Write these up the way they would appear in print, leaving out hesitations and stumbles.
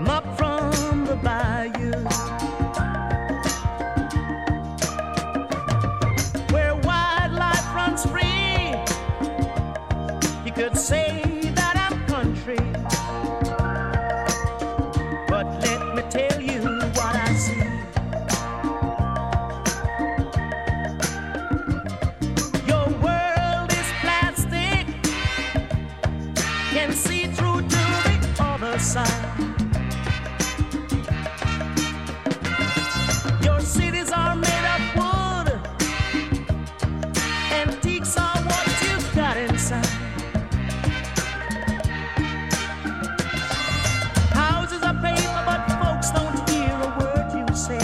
I'm up from the bayou, where wildlife runs free. You could say that I'm country, but let me tell you what I see. Your world is plastic, can see through to the other side. Your cities are made of wood, antiques are what you've got inside. Houses are paper, but folks don't hear a word you say.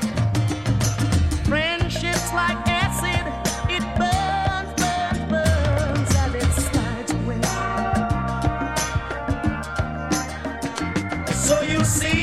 Friendships like acid, it burns, burns, burns as it slides away. So you see